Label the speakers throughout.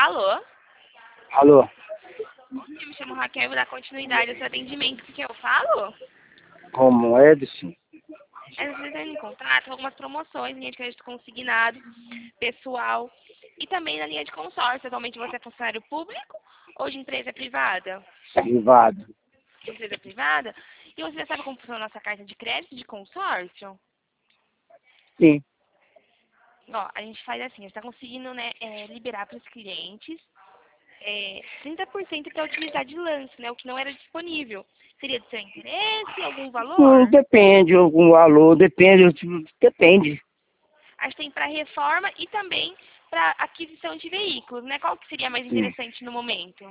Speaker 1: Alô?
Speaker 2: Alô?
Speaker 1: Bom dia, me chamo Raquel e vou dar continuidade ao seu atendimento. Com quem eu falo?
Speaker 2: Como Edson?
Speaker 1: Você está em contrato com algumas promoções, linha de crédito consignado, pessoal e também na linha de consórcio. Atualmente você é funcionário público ou de empresa privada?
Speaker 2: Privado.
Speaker 1: Empresa privada? E você já sabe como funciona a nossa carta de crédito de consórcio?
Speaker 2: Sim.
Speaker 1: Ó, a gente faz assim, a gente está conseguindo, né, liberar para os clientes 30% para utilizar de lance, né, o que não era disponível. Seria do seu interesse, algum valor?
Speaker 2: Depende, algum valor, depende, depende.
Speaker 1: A gente tem para reforma e também para aquisição de veículos, né? Qual que seria mais
Speaker 2: Sim.
Speaker 1: interessante no momento?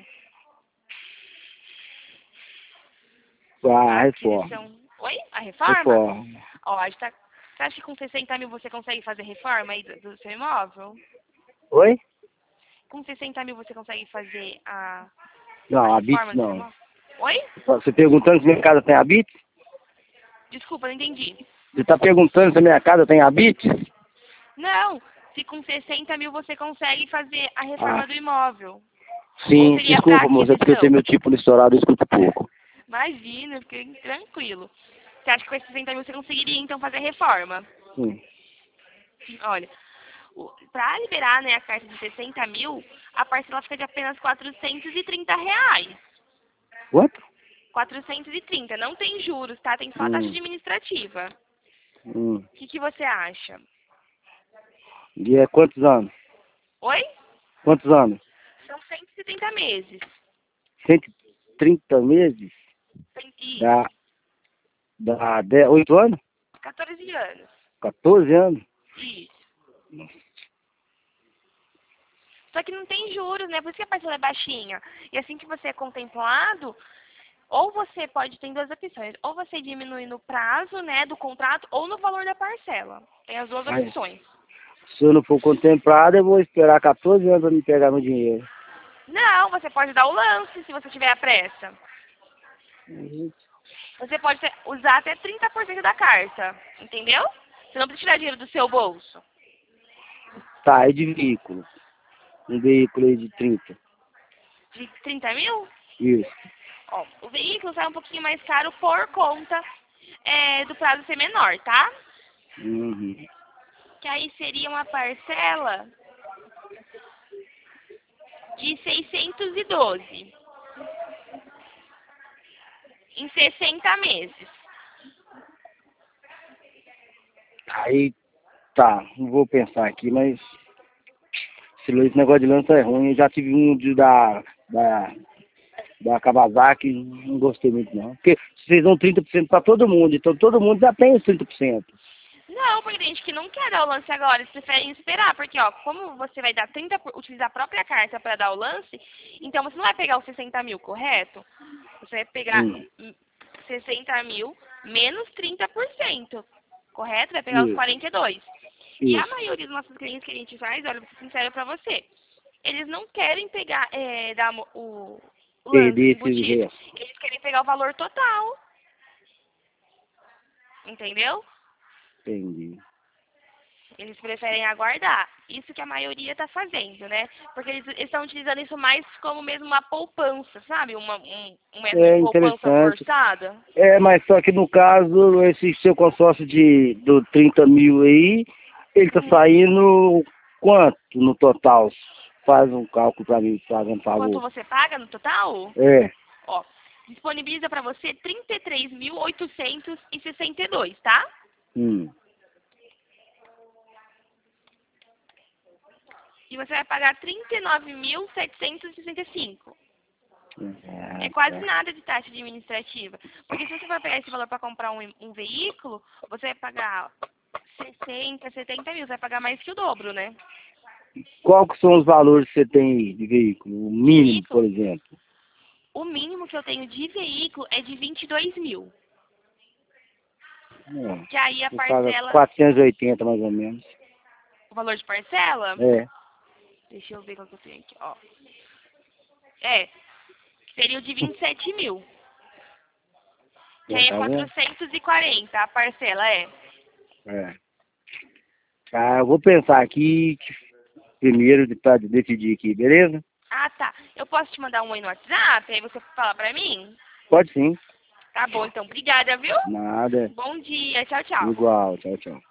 Speaker 2: A
Speaker 1: A
Speaker 2: reforma.
Speaker 1: aquisição... Oi? A reforma?
Speaker 2: Reforma.
Speaker 1: Ó, a gente tá... Você acha que com 60 mil você consegue fazer reforma aí do seu imóvel?
Speaker 2: Oi?
Speaker 1: Com 60 mil você consegue fazer a
Speaker 2: Não,
Speaker 1: reforma
Speaker 2: habite
Speaker 1: do seu
Speaker 2: não.
Speaker 1: imóvel? Oi?
Speaker 2: Você perguntando se minha casa tem habite?
Speaker 1: Desculpa, não entendi.
Speaker 2: Você está perguntando se a minha casa tem habite?
Speaker 1: Não, se com 60 mil você consegue fazer a reforma
Speaker 2: Ah,
Speaker 1: do imóvel. Ou
Speaker 2: sim,
Speaker 1: seria para
Speaker 2: desculpa, moça, é porque eu tenho
Speaker 1: aquisição?
Speaker 2: meu tipo no estourado, eu escuto pouco.
Speaker 1: Imagina, eu fiquei tranquilo. Você acha que com esses 60 mil você conseguiria, então, fazer a reforma?
Speaker 2: Sim.
Speaker 1: Olha, para liberar, né, a carta de 60 mil, a parcela fica de apenas R$ 430.
Speaker 2: Quanto?
Speaker 1: 430, não tem juros, tá? Tem só a taxa
Speaker 2: Hum,
Speaker 1: administrativa.
Speaker 2: hum.
Speaker 1: O que você acha?
Speaker 2: E é quantos anos?
Speaker 1: Oi?
Speaker 2: Quantos anos?
Speaker 1: São 170 meses.
Speaker 2: 130 meses?
Speaker 1: Isso,
Speaker 2: Dá, dá 8 anos?
Speaker 1: 14 anos.
Speaker 2: 14 anos?
Speaker 1: Isso. Só que não tem juros, né? Por isso que a parcela é baixinha. E assim que você é contemplado, ou você pode ter duas opções. Ou você diminui no prazo, né, do contrato, ou no valor da parcela. Tem as duas
Speaker 2: Mas,
Speaker 1: opções.
Speaker 2: se eu não for contemplado, eu vou esperar 14 anos para me pegar meu dinheiro.
Speaker 1: Não, você pode dar o lance se você tiver a pressa. Você pode usar até 30% da carta, entendeu? Você não precisa tirar dinheiro do seu bolso.
Speaker 2: Tá, é de veículo. Um veículo aí de 30.
Speaker 1: De 30 mil?
Speaker 2: Isso.
Speaker 1: Ó, o veículo sai um pouquinho mais caro por conta do prazo ser menor, tá?
Speaker 2: Uhum.
Speaker 1: Que aí seria uma parcela de 612 em 60 meses.
Speaker 2: Aí, tá, não vou pensar aqui, mas esse negócio de lança é ruim. Eu já tive um da Kawasaki, não gostei muito não. Porque vocês dão 30% para todo mundo, então todo mundo já tem os 30%.
Speaker 1: Não, porque tem gente que não quer dar o lance agora, eles preferem esperar, porque ó, como você vai dar utilizar a própria carta para dar o lance, então você não vai pegar os 60 mil, correto? Você vai pegar
Speaker 2: Hum.
Speaker 1: 60 mil menos 30%, correto? Vai pegar os
Speaker 2: Isso,
Speaker 1: 42. E a
Speaker 2: isso.
Speaker 1: maioria dos nossos clientes que a gente faz, olha, vou ser sincero pra você, eles não querem pegar, dar o lance
Speaker 2: Perder esse
Speaker 1: embutido,
Speaker 2: resto.
Speaker 1: eles querem pegar o valor total, entendeu?
Speaker 2: Entendi.
Speaker 1: Eles preferem aguardar. Isso que a maioria está fazendo, né? Porque eles estão utilizando isso mais como mesmo uma poupança, sabe? Um método de
Speaker 2: É
Speaker 1: poupança
Speaker 2: interessante.
Speaker 1: forçada.
Speaker 2: É, mas só que no caso, esse seu consórcio do 30 mil aí, ele tá
Speaker 1: Uhum.
Speaker 2: saindo quanto no total? Faz um cálculo para mim, fazendo
Speaker 1: Quanto
Speaker 2: favor.
Speaker 1: você paga no total?
Speaker 2: É.
Speaker 1: Ó, disponibiliza para você 33.862, tá?
Speaker 2: Hum.
Speaker 1: E você vai pagar 39.765. É
Speaker 2: É,
Speaker 1: quase
Speaker 2: tá.
Speaker 1: nada de taxa administrativa. Porque se você for pegar esse valor para comprar um veículo, você vai pagar 60, 70 mil. Você vai pagar mais que o dobro, né?
Speaker 2: Qual que são os valores que você tem aí de veículo? O
Speaker 1: De
Speaker 2: mínimo, por
Speaker 1: veículo,
Speaker 2: exemplo.
Speaker 1: o mínimo que eu tenho de veículo é de 22 mil.
Speaker 2: É.
Speaker 1: Que aí a
Speaker 2: Você paga
Speaker 1: parcela,
Speaker 2: 480 mais ou menos.
Speaker 1: o valor de parcela,
Speaker 2: É.
Speaker 1: deixa eu ver qual que eu tenho aqui, ó. Seria o de 27 mil. Que
Speaker 2: É,
Speaker 1: aí é
Speaker 2: tá vendo?
Speaker 1: 440 a parcela,
Speaker 2: É. Ah, eu vou pensar aqui. primeiro pra decidir aqui, beleza?
Speaker 1: Ah, tá. Eu posso te mandar um aí no WhatsApp, aí você fala pra mim?
Speaker 2: Pode sim.
Speaker 1: Tá bom, então. Obrigada, viu?
Speaker 2: Nada.
Speaker 1: Bom dia. Tchau, tchau.
Speaker 2: Igual. Tchau, tchau.